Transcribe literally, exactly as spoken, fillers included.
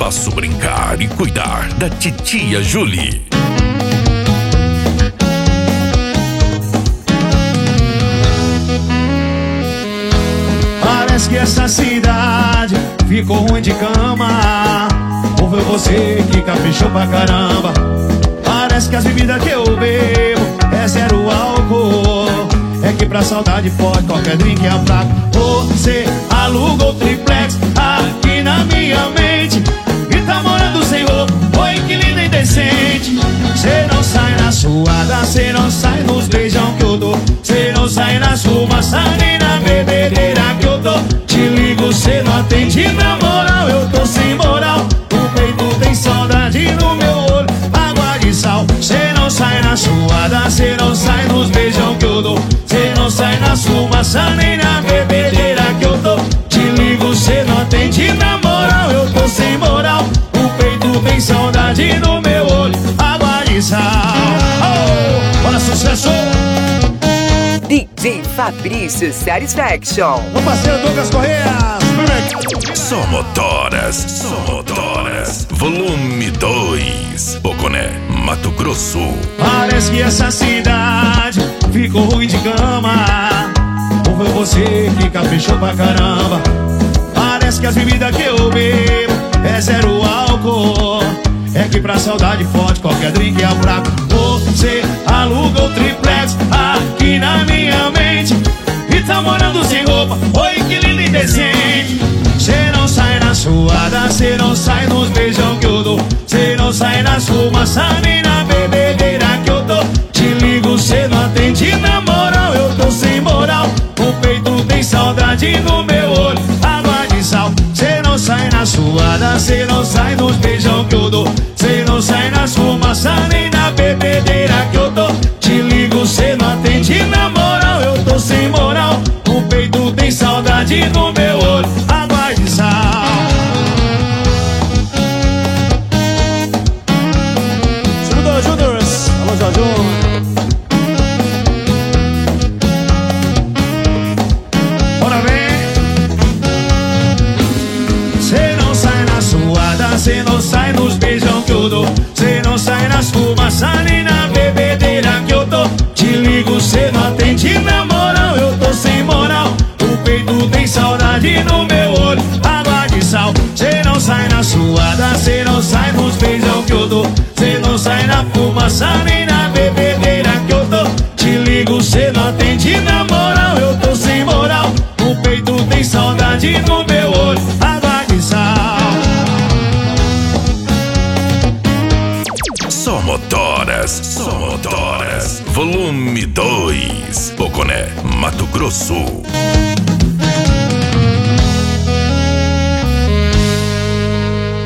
espaço brincar e cuidar da titia Julie. Parece que essa cidade ficou ruim de cama. Ou foi você que caprichou pra caramba? Parece que as bebidas que eu bebo é zero álcool. É que pra saudade pode qualquer drink é fraco. Você alugou o triplex aqui na minha mente e tá morando sem roupa, oi que linda e decente. Cê não sai na suada, cê não sai nos beijão que eu dou. Cê não sai na fumaça nem na bebedeira que eu dou. Te ligo, cê não atende, na moral eu tô sem moral. O peito tem saudade no meu olho, água de sal. Cê não sai na suada, cê não sai nos beijão que eu dou. Cê não sai na fumaça nem na bebedeira que eu dou. Te ligo, cê não atende, na moral eu tô sem moral. O peito tem saudade no meu olho, água de sal. Oh, bora sucesso! D J Fabrício Satisfaction. O parceiro Douglas Correia. Só motoras, só motoras. Volume dois. Poconé, Mato Grosso. Parece que essa cidade ficou ruim de cama. Ou foi você que caprichou pra caramba? Parece que as bebidas que eu bebo é zero álcool. É que pra saudade forte qualquer drink é fraco. Você alugou o triplex aqui na minha mente e tá morando sem roupa, oi que lindo e decente. Cê não sai na suada, cê não sai nos beijão que eu dou. Cê não sai nas fumaça nem na bebedeira que eu dou. Te ligo, cê não atende, na moral eu tô sem moral. O peito tem saudade no meu olho, água de sal. Cê não sai na suada, cê não sai nos beijão que eu dou. Cê não sai nas fumaça nem na bebedeira que eu dou. Te ligo, cê não atende, na moral eu tô sem moral. O peito tem saudade no meu olho, água de sal. Júnior, Júnior, alô Jorjão. Bora ver. Cê não sai na suada, cê não sai nos beijão que eu dou. Cê não sai nas fumaça nem na bebedeira que eu dou. Te ligo, cê não atende, na moral eu tô sem moral. O peito tem saudade no meu olho, água de sal. Cê não sai na suada, cê não sai nos beijão que eu dou. Cê não sai na fumaça nem na bebedeira que eu dou. Te ligo, cê não atende, na moral eu tô sem moral. O peito tem saudade no meu olho, água de sal. Só motoras, só motoras. Volume dois. Poconé, Mato Grosso.